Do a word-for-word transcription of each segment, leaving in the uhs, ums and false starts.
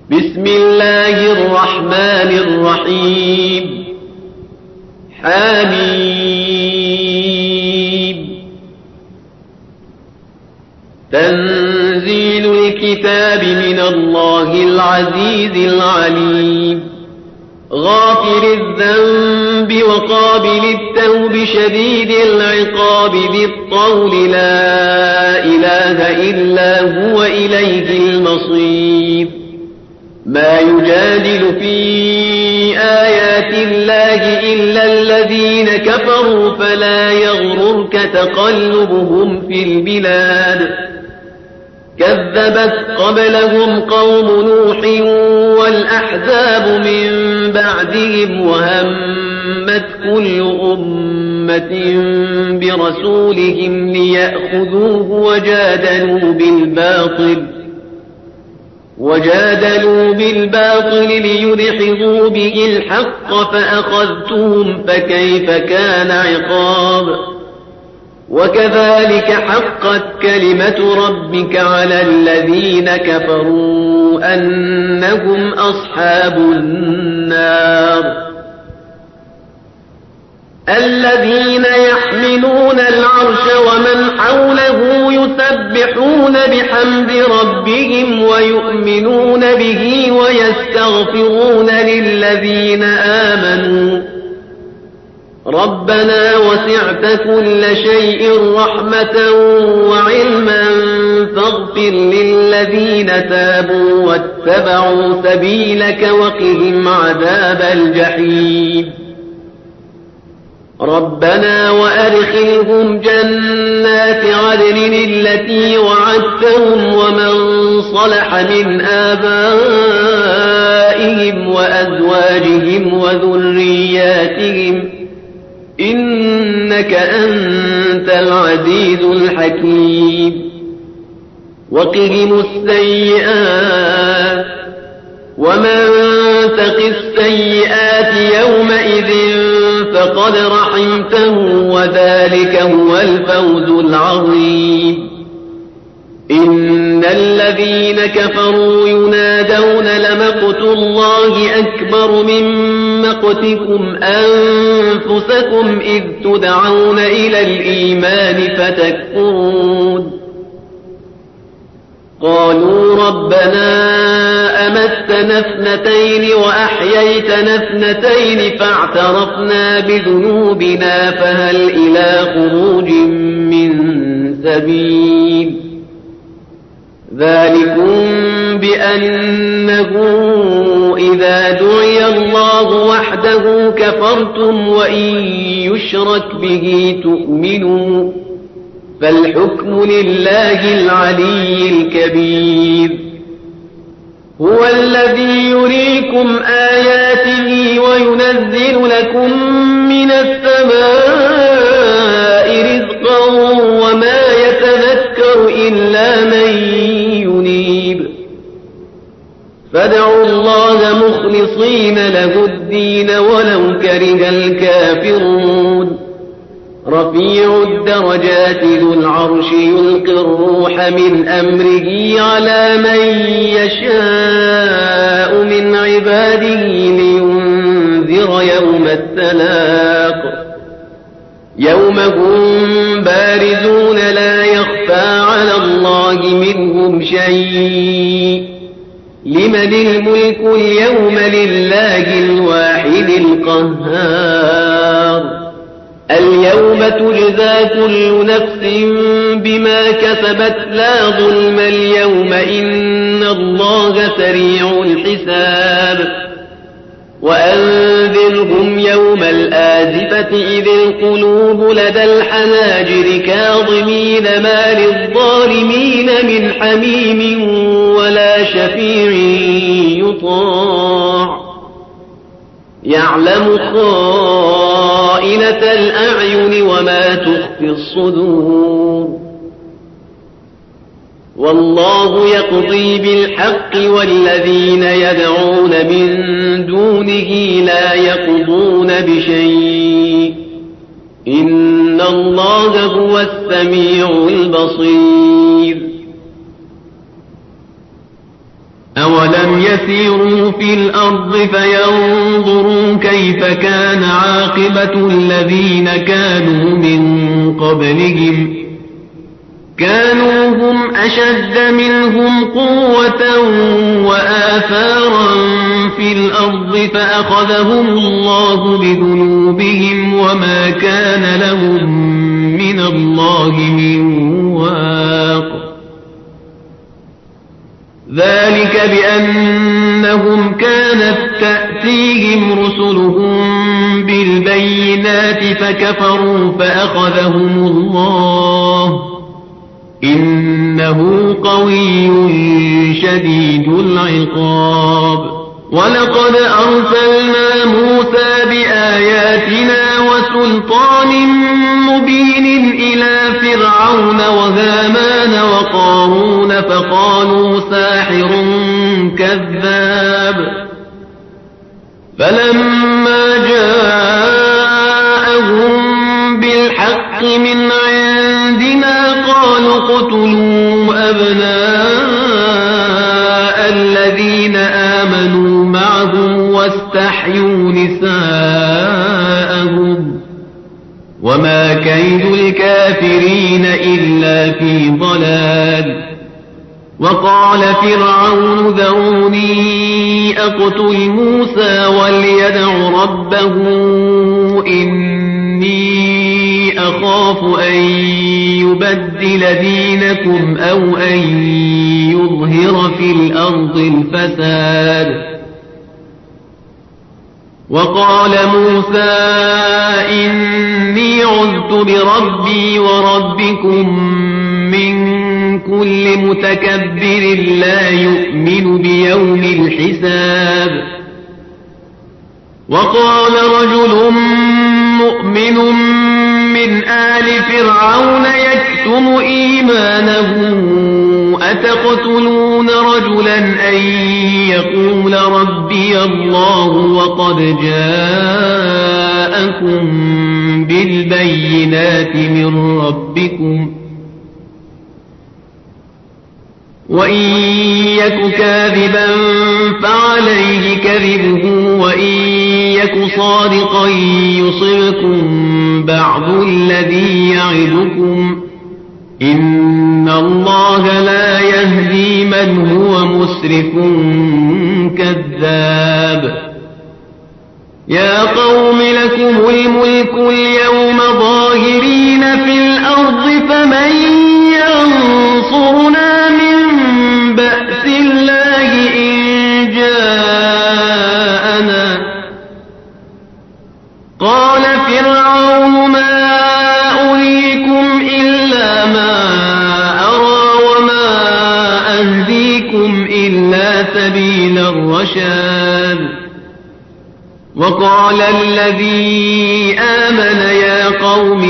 بسم الله الرحمن الرحيم حميم تنزيل الكتاب من الله العزيز العليم غافر الذنب وقابل التوب شديد العقاب ذي الطول لا إله إلا هو إليه المصير ما يجادل في آيات الله إلا الذين كفروا فلا يغررك تقلبهم في البلاد كذبت قبلهم قوم نوح والأحزاب من بعدهم وهمت كل أمة برسولهم ليأخذوه وجادلوا بالباطل وجادلوا بالباطل ليدحضوا به الحق فأخذتهم فكيف كان عقاب وكذلك حقت كلمة ربك على الذين كفروا أنهم أصحاب النار الذين يحملون العرش ومن حوله يسبحون بحمد ربهم ويؤمنون به ويستغفرون للذين آمنوا ربنا وسعت كل شيء رحمة وعلما فاغفر للذين تابوا واتبعوا سبيلك وقهم عذاب الجحيم ربنا وأدخلهم جنات عدن التي وعدتهم ومن صلح من آبائهم وأزواجهم وذرياتهم إنك أنت العزيز الحكيم وقهم السيئات ومن تق السيئات يومئذ فقد رحمته وذلك هو الفوز العظيم إن الذين كفروا ينادون لمقت الله أكبر من مقتكم أنفسكم إذ تدعون إلى الإيمان فتكفرون قالوا ربنا أمتنا اثنتين وأحييتنا اثنتين فاعترفنا بذنوبنا فهل إلى خروج من سبيل ذلكم بأنه إذا دعي الله وحده كفرتم وإن يشرك به تؤمنوا فالحكم لله العلي الكبير هو الذي يريكم آياته وينزل لكم من السماء رزقا وما يتذكر إلا من ينيب فادعوا الله مخلصين له الدين ولو كره الكافرون رفيع الدرجات ذو العرش يلقي الروح من أمره على من يشاء من عباده لينذر يوم التلاق يوم هم بارزون لا يخفى على الله منهم شيء لمن الملك اليوم لله الواحد القهار اليوم تجزى كل نفس بما كسبت لا ظلم اليوم إن الله سريع الحساب وأنذرهم يوم الآزفة إذ القلوب لدى الحناجر كاظمين ما للظالمين من حميم ولا شفيع يطاع يعلم خائنة الأعين وما تخفي الصدور والله يقضي بالحق والذين يدعون من دونه لا يقضون بشيء إن الله هو السميع البصير أولم يسيروا في الأرض فينظروا كيف كان عاقبة الذين كانوا من قبلهم كانوا هم أشد منهم قوة وآثارا في الأرض فأخذهم الله بذنوبهم وما كان لهم من الله من واق ذلك بأنهم كانت تأتيهم رسلهم بالبينات فكفروا فأخذهم الله إنه قوي شديد العقاب ولقد أرسلنا موسى بآياتنا وسلطان مبين إلى فرعون وهامان وقارون فقالوا ساحر كذاب فلما جاءهم بالحق من عندنا قالوا اقتلوا أبناء الذين آمنوا معه واستحيوا نساءهم وما كيد الكافرين إلا في ضلال وقال فرعون ذروني أقتل موسى وليدع ربه إني أخاف أن يبدل دينكم أو أن يظهر في الأرض الفساد وقال موسى إني عذت بربي وربكم من كل متكبر لا يؤمن بيوم الحساب وقال رجل مؤمن من آل فرعون يكتم إيمانه أتقتلون رجلا أن يقول ربي الله وقد جاءكم بالبينات من ربكم وإن يك كاذبا فعليه كذبه وإن يك صادقا يصبكم بعض الذي يعدكم إن الله لا يهدي من هو مسرف كذاب يا قوم لكم الملك اليوم ظاهرين في الأرض فمن ينصرنا من بأس الله إن جاءنا قال فرعون ما أريكم إلا ما أرى وما أهديكم إلا سبيل الرشاد وقال الذي آمن يا قوم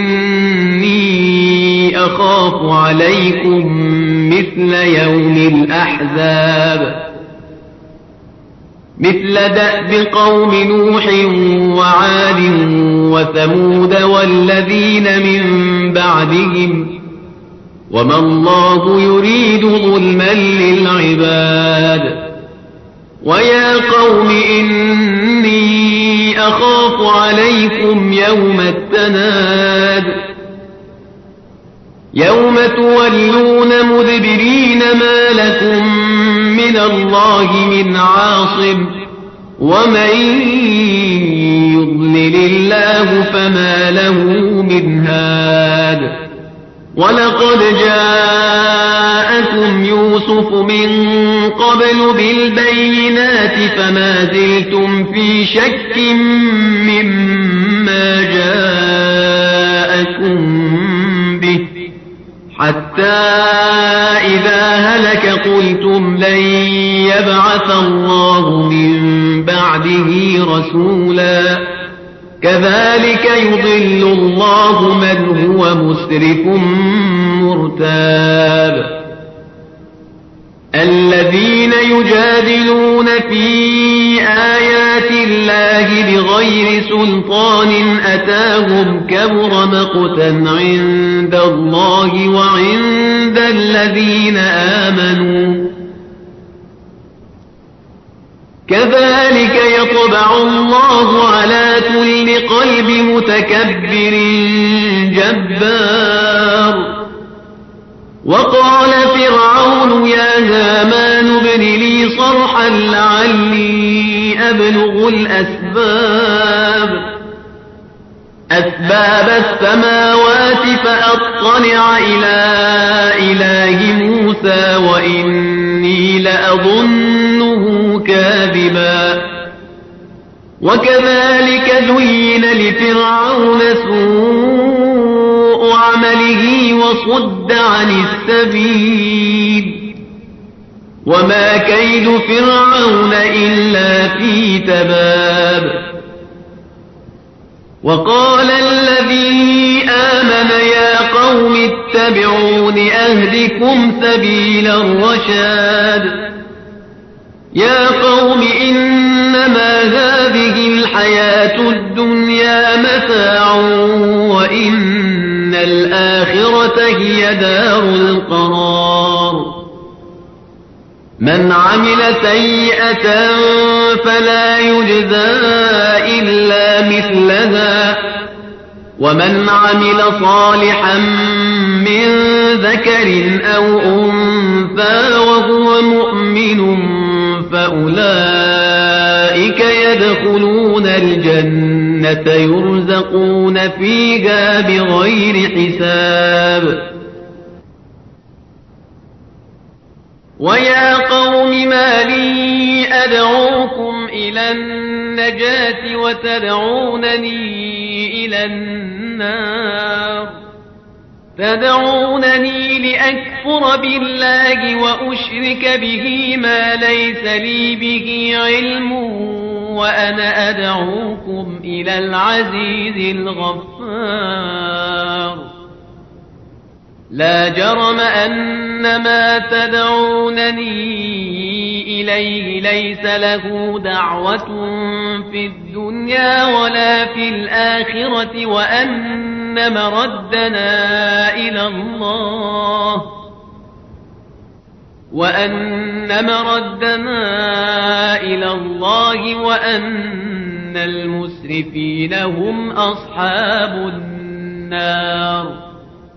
إني أخاف عليكم مثل يوم الأحزاب مثل دأب قوم نوح وعاد وثمود والذين من بعدهم وما الله يريد ظلما للعباد ويا قوم إني أخاف عليكم يوم التناد يوم تولون مدبرين ما لكم من الله من عاصم ومن يضلل الله فما له من هاد ولقد جاءكم يوسف من قبل بالبينات فما زلتم في شك مما جاءكم به حتى إذا هلك قلتم لن يبعث الله من بعده رسولا كذلك يضل الله من هو مسرف مرتاب الذين يجادلون في آيات الله بغير سلطان أتاهم كبر مقتا عند الله وعند الذين آمنوا كذلك يطبع الله على كل قلب متكبر جبار. وقال فرعون يا هامان ابن لي صرحا لعلي أبلغ الأسباب أسباب السماوات فأطلع إلى إله موسى وإني لأظنه كاذبا. وكذلك زين لفرعون سوء عمله وصد عن السبيل وما كيد فرعون إلا في تباب. وقال الذي آمن يا قوم اتبعون أهدكم سبيل الرشاد. يا قوم إنما هذه الحياة الدنيا متاع وإن الآخرة هي دار القرار. من عمل سيئة فلا يجزى إلا مثلها ومن عمل صالحا من ذكر أو أنثى وهو مؤمن فأولئك يدخلون الجنة يرزقون فيها بغير حساب. ويا قوم ما لي أدعوكم إلى النجاة وتدعونني إلى النار تدعونني لأكفر بالله وأشرك به ما ليس لي به علم وأنا أدعوكم إلى العزيز الغفار. لا جرم أن ما تدعونني إليه ليس له دعوة في الدنيا ولا في الآخرة وأن مردنا إلى الله وأن مردنا إلى الله وأن المسرفين هم أصحاب النار.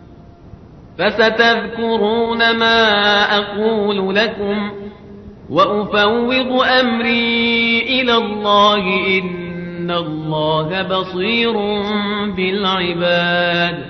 فستذكرون ما أقول لكم وأفوض أمري إلى الله إن الله بصير بالعباد.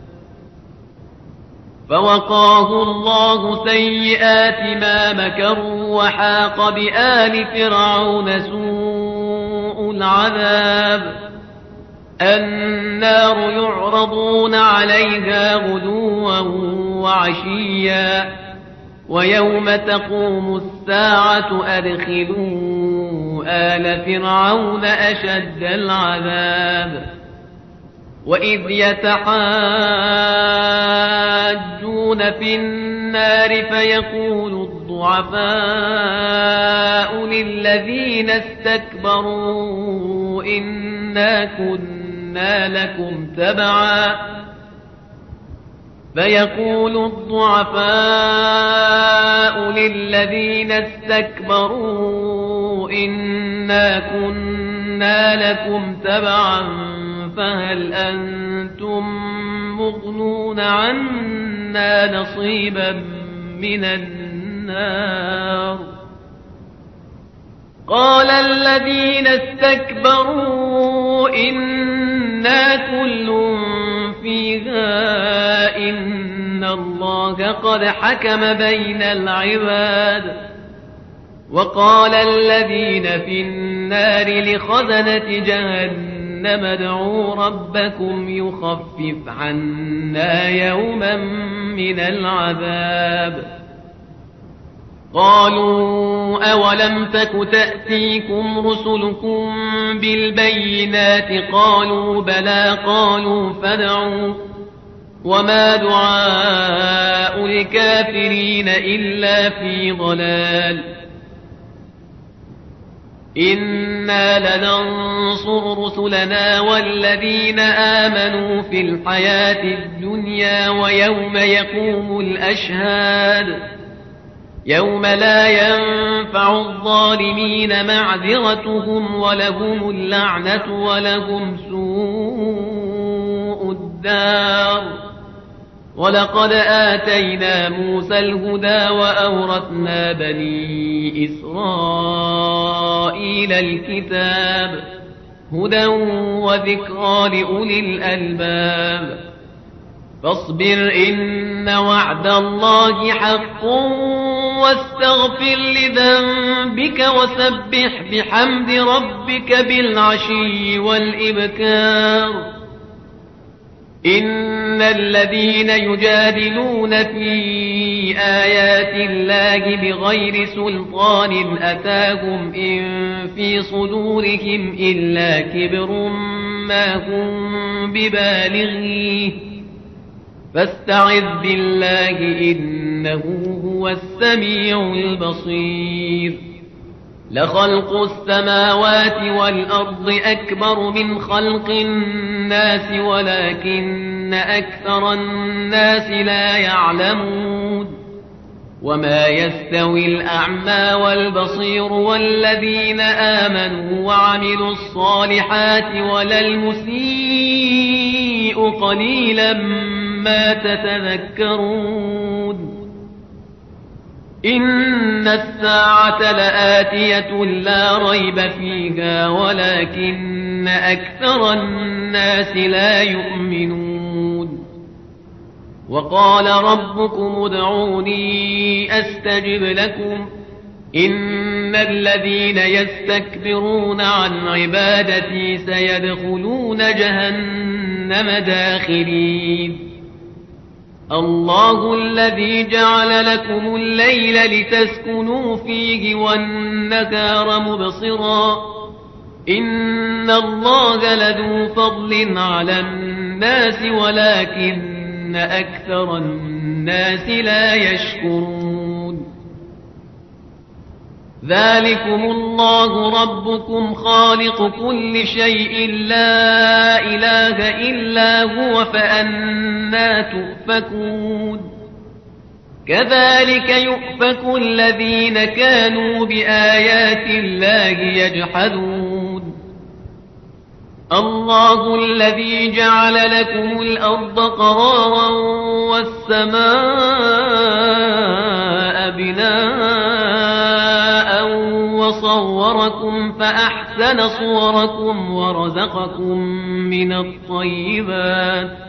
فوقاه الله سيئات ما مكروا وحاق بآل فرعون سوء العذاب. النار يعرضون عليها غدوا وعشيا ويوم تقوم الساعة أدخلوا آل فرعون أشد العذاب. وإذ يتحاجون في النار فيقول الضعفاء للذين استكبروا إنا كنا لكم تبعا فيقول الضعفاء للذين استكبروا إنا كنا لكم تبعا فهل أنتم مغنون عنا نصيبا من النار. قال الذين استكبروا إنا كل فيها إن الله قد حكم بين العباد. وقال الذين في النار لخزنة جهنم ادعوا ربكم يخفف عنا يوما من العذاب. قالوا أولم تك تأتيكم رسلكم بالبينات قالوا بلى قالوا فادعوا وما دعاء الكافرين إلا في ضلال. إنا لننصر رسلنا والذين آمنوا في الحياة الدنيا ويوم يقوم الأشهاد. يوم لا ينفع الظالمين معذرتهم ولهم اللعنة ولهم سوء الدار. ولقد آتينا موسى الهدى وأورثنا بني إسرائيل الكتاب هدى وذكرى لأولي الألباب. فاصبر إن وعد الله حق واستغفر لذنبك وسبح بحمد ربك بالعشي والإبكار. إن الذين يجادلون في آيات الله بغير سلطان أتاهم إن في صدورهم إلا كبر ما هم ببالغيه فاستعذ بالله إنه هو السميع البصير. لخلق السماوات والأرض أكبر من خلق الناس ولكن أكثر الناس لا يعلمون. وما يستوي الأعمى والبصير والذين آمنوا وعملوا الصالحات ولا المسيء قليلا ما تتذكرون. إن الساعة لآتية لا ريب فيها ولكن أكثر الناس لا يؤمنون. وقال ربكم ادعوني أستجب لكم إن الذين يستكبرون عن عبادتي سيدخلون جهنم داخرين. الله الذي جعل لكم الليل لتسكنوا فيه والنهار مبصرا إن الله لذو فضل على الناس ولكن أكثر الناس لا يشكرون. ذلكم الله ربكم خالق كل شيء لا إله إلا هو فأنى تؤفكون. كذلك يؤفك الذين كانوا بآيات الله يجحدون. الله الذي جعل لكم الأرض قرارا والسماء بناء وصوركم فأحسن صوركم ورزقكم من الطيبات.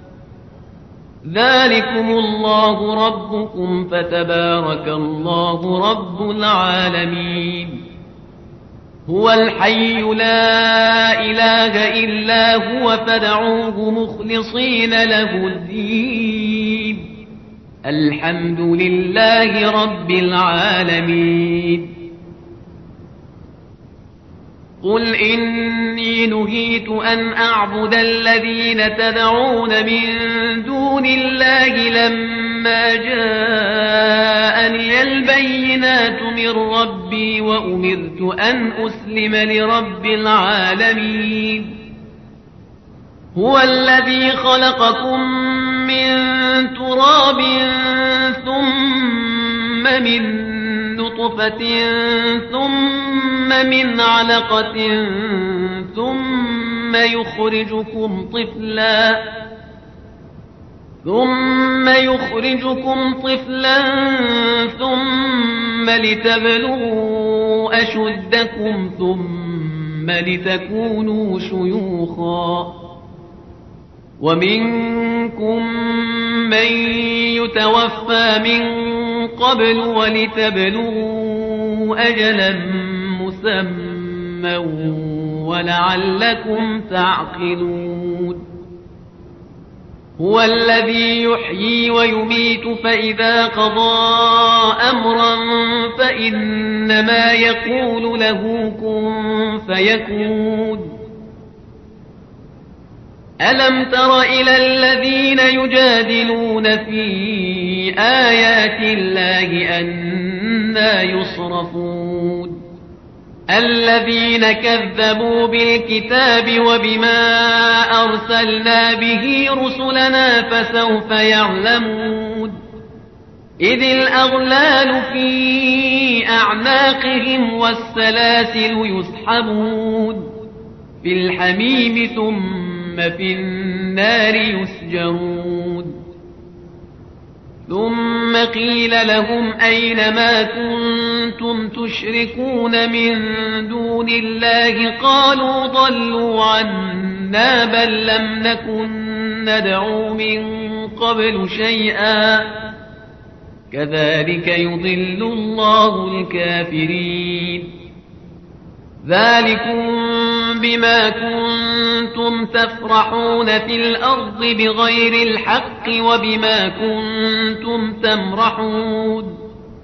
ذلكم الله ربكم فتبارك الله رب العالمين. هو الحي لا إله إلا هو فادعوه مخلصين له الدين. الحمد لله رب العالمين. قل إني نهيت أن أعبد الذين تدعون من دون الله لما جاءني البينات من ربي وأمرت أن أسلم لرب العالمين. هو الذي خلقكم من تراب ثم من نطفة ثم من علقة ثم يخرجكم طفلا ثم يخرجكم طفلا ثم لتبلغوا أشدكم ثم لتكونوا شيوخا. ومنكم من يتوفى من قبل ولتبلغوا أجلا مسمى ولعلكم تعقلون. هو الذي يحيي ويميت فإذا قضى أمرا فإنما يقول له كن فيكون. ألم تر إلى الذين يجادلون في آيات الله أنى يصرفون. الذين كذبوا بالكتاب وبما أرسلنا به رسلنا فسوف يعلمون. إذ الأغلال في أعناقهم والسلاسل يسحبون في الحميم ثم في النار يسجرون ثم قيل لهم أين ما كنتم تشركون من دون الله قالوا ضلوا عنا بل لم نكن ندعو من قبل شيئا كذلك يضل الله الكافرين ذلكم بما كنتم تفرحون في الأرض بغير الحق وبما كنتم تمرحون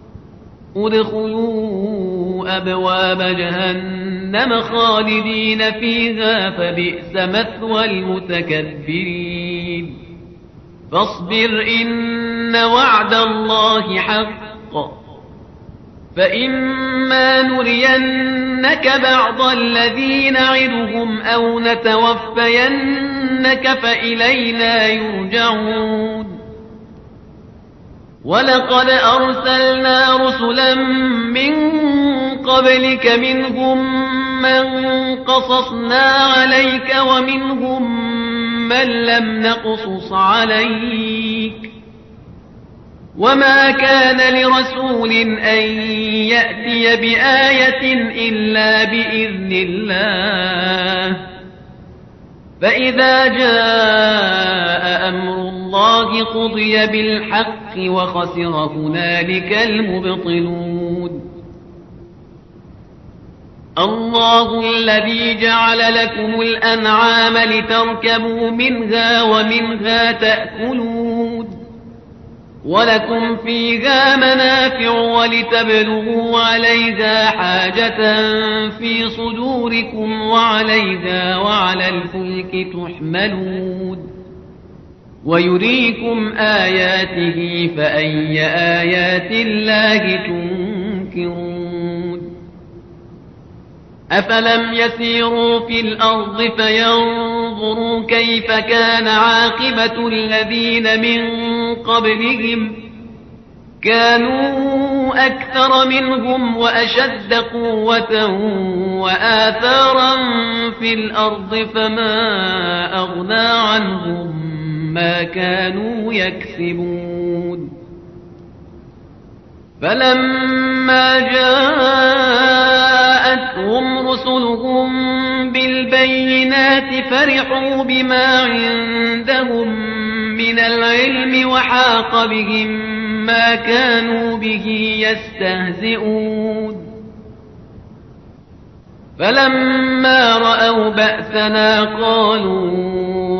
ادخلوا أبواب جهنم خالدين فيها فبئس مثوى المتكبرين فاصبر إن وعد الله حق فإما نرينك بعض الذي نعدهم أو نتوفينك فإلينا يرجعون ولقد أرسلنا رسلا من قبلك منهم من قصصنا عليك ومنهم من لم نقصص عليك وما كان لرسول أن يأتي بآية إلا بإذن الله فإذا جاء أمر الله قضي بالحق وخسر هنالك المبطلون الله الذي جعل لكم الأنعام لتركبوا منها ومنها تأكلون ولكم فيها منافع ولتبلغوا عليها حاجة في صدوركم وعليها وعلى الفلك تحملون ويريكم آياته فأي آيات الله تنكرون أفلم يسيروا في الأرض فينظروا كيف كان عاقبة الذين من قبلهم كانوا أكثر منهم وأشد قوة وآثارا في الأرض فما أغنى عنهم ما كانوا يكسبون فلما جاءتهم رسلهم بالبينات فرحوا بما عندهم من العلم وحاق بهم ما كانوا به يستهزئون فلما رأوا بأسنا قالوا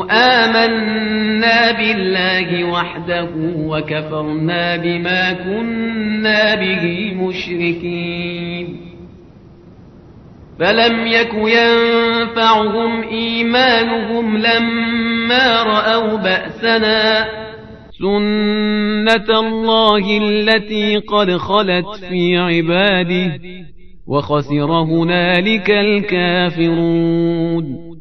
آمنا بالله وحده وكفرنا بما كنا به مشركين فلم يك ينفعهم إيمانهم لما رأوا بأسنا سنة الله التي قد خلت في عباده وخسر هنالك الكافرون